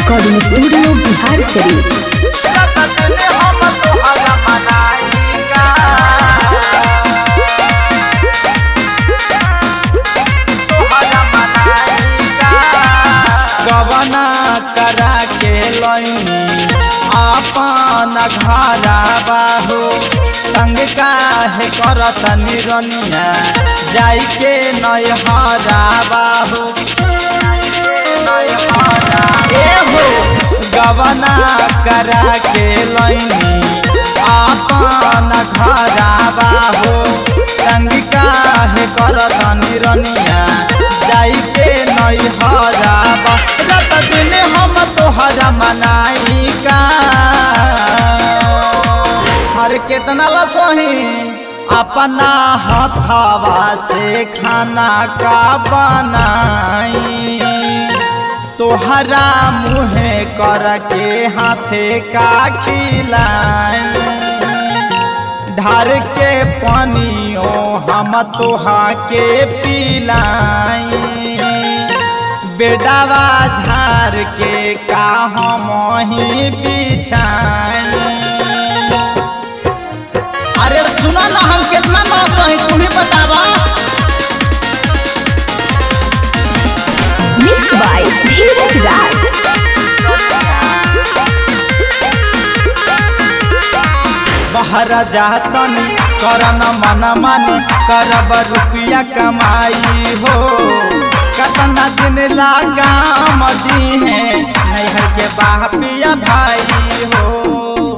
Recording studio Bihar Sharif. गवना करा के लैनी अपन घरा बाहू संग काहे करत निरनिया जाई के नैहरा बाहू एहो गवना करा के लैनी अपन घरा बाहू संग काहे करत निरनिया जाई के नैहरा रात दिन हम तोहरा मनाई का हर कितना लसोही अपना हथवा से खाना का बनाई तोहरा मुँहे करके हाथे का खिलाई ढार के पानियो हम तोहा के पिलाई बेडावा झार के का हम ही बिछाई। अरे सुना ना हम कितना नाश है तुम्हें बतावा। Mix by Dheeraj Raj. बाहर जातनी करन मन मानी करब रुपया कमाई हो कतना दिन लागा मदी है नैहर के बापिया भाई हो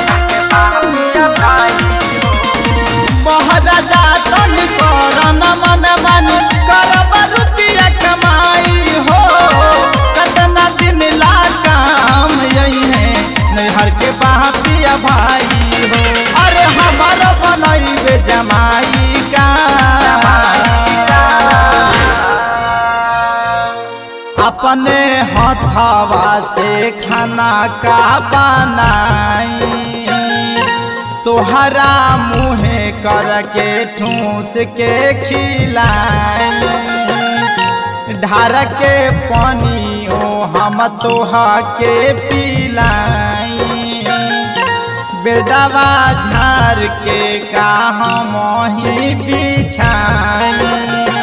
बाहर जातनी करन मन मानी करब रुपया कमाई हो कतना दिन लागा यही है नैहर के बापिया भाई हो अरे हमारा बनाई जमाई का अपने हथवा से खाना का बनाई तोहरा मुँहे करके ठूस के खिलाई ढार के पानियो हम तोहा के पिलाई बेडावा झार के का हम ही बिछाई।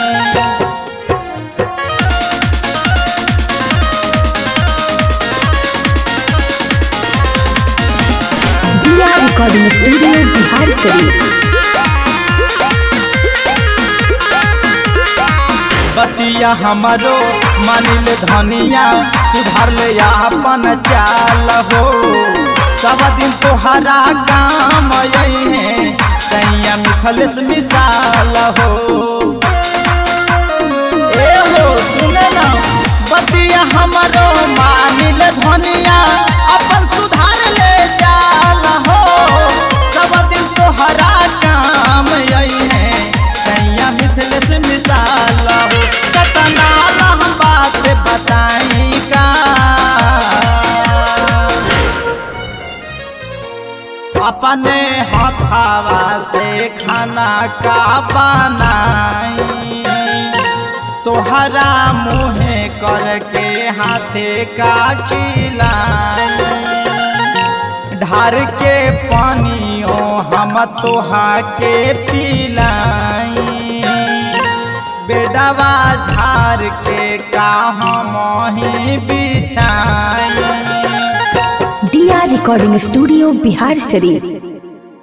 Recording studio Bihar Sharif. बतिया हमारो मानिल धनिया सुधार ले अपन चाल हो सब दिन तोहरा काम यही है सैया मिथलेश मिसाल हो ए हो सुने ना बतिया हमारो मानिल धनिया अपन सुधार ले चाल हो सब दिन तोहरा काम यही है सैया मिथलेश मिसाल हो कतना हम बात बताई का अपने हथवा से खाना का बनाई तोहरा मुँहे करके हाथे का खिलाई ढार के पानियो हम तोहा के पिलाई बेडावा झार के का हम ही बिछाई। Recording studio Bihar Sharif.